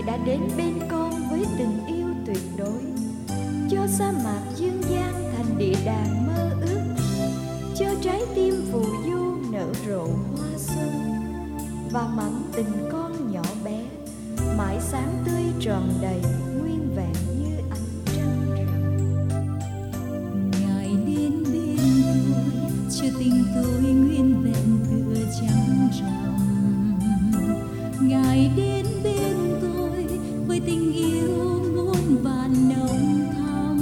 Ngài đã đến bên con với tình yêu tuyệt đối, cho sa mạc dương gian thành địa đàng mơ ước, cho trái tim phù du nở rộ hoa xuân, và mảnh tình con nhỏ bé mãi sáng tươi tròn đầy nguyên vẹn như ánh trăng rằm. Ngài đến bên tôi cho tình tôi nguyên vẹn tựa trăng rằm. Ngài đến bên tôi với tình yêu muôn vàn nồng thắm.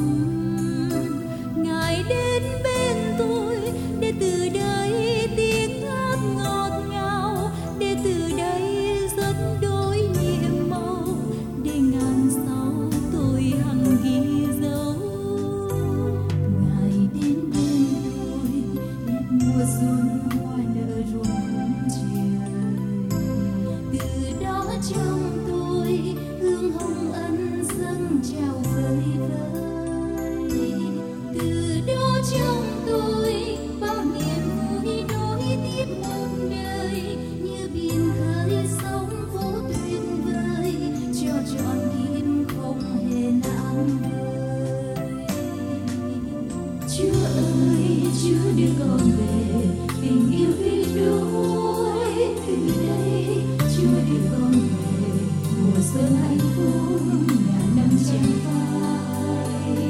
Ngài đến bên tôi để từ đây tiếng hát ngọt ngào, để từ đây rất đôi nhiệm màu, để ngàn sau tôi hằng ghi dấu. Ngài đến bên tôi đẹp mùa xuân hoa nở rộ khung trời. Từ đó trong tôi hương hồng ân dâng trào vơi vơi. Từ đó trong tôi bao niềm vui nối tiếp một đời, như biển khơi sóng vỗ tuyệt vời, cho trọn tim không hề nản vời. Chúa ơi, Chúa đưa con về tình yêu tuyệt đối. Từ đây Chúa đưa con về mùa xuân hạnh phúc ngàn năm chẳng phai.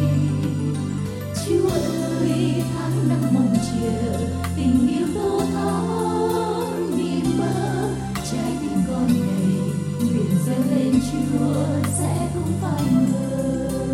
Chúa ơi, tháng năm mong chờ tình yêu tô thắm niềm mơ, trái tim con này nguyện dâng lên Chúa sẽ không phai mờ.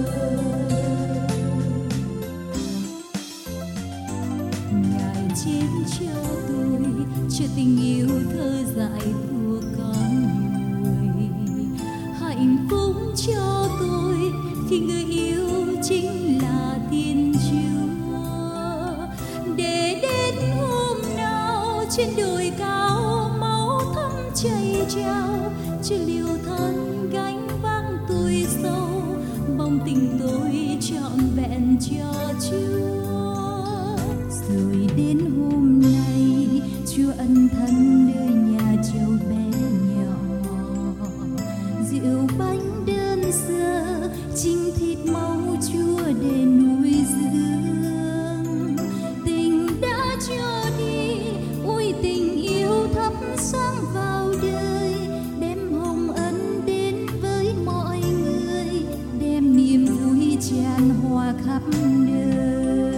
Ngài chết cho tôi, cho tình yêu thơ dại của con người, hạnh phúc cho tôi khi người yêu chính là Thiên Chúa. Để đến hôm nào trên đồi cao máu thắm chảy trao, chưa liều thân gánh vác tuổi sâu, mong tình tôi trọn vẹn cho Chúa. Rồi đến hôm nay Chúa ân thân nơi nhà trâu bé nhỏ, rượu bánh đơn sơ chinh thịt máu Chúa để nuôi dưỡng. Tình đã cho đi, ôi tình yêu thắp sáng vào đời, đem hồng ân đến với mọi người, đem niềm vui tràn hòa khắp đời.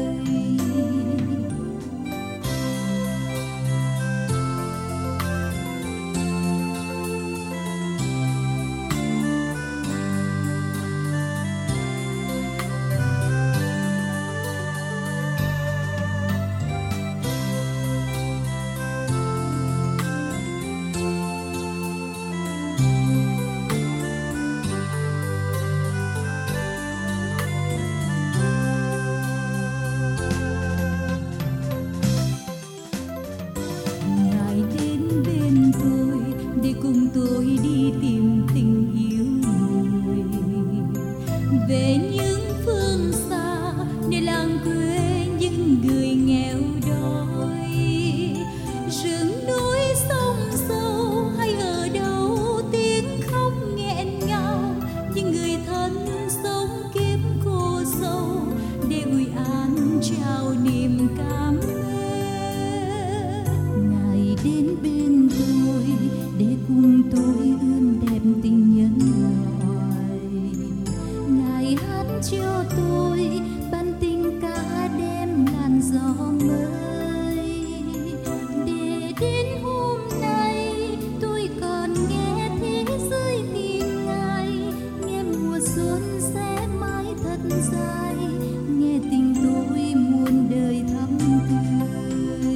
Cùng tôi đi tìm tình yêu người, về những phương xa để làng quê những người nghèo đói. Rừng núi sông sâu hay ở đâu tiếng khóc nghẹn ngào, những người thân sống kiếp khổ sâu để ủi an trao niềm cảm ơn. Ngài đến bên tôi để cùng tôi ươm đẹp tình nhân loại. Ngài hát cho tôi ban tình ca đêm làn gió mới. Để đến hôm nay tôi còn nghe thế giới tìm Ngài, nghe mùa xuân sẽ mãi thật dài, nghe tình tôi muôn đời thắm tươi.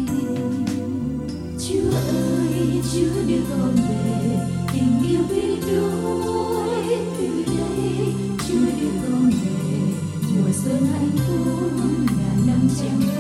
Chúa ơi, Chúa đưa con về tình yêu tuyệt đối. Từ đây Chúa đưa con về mùa xuân hạnh phúc ngàn năm chẳng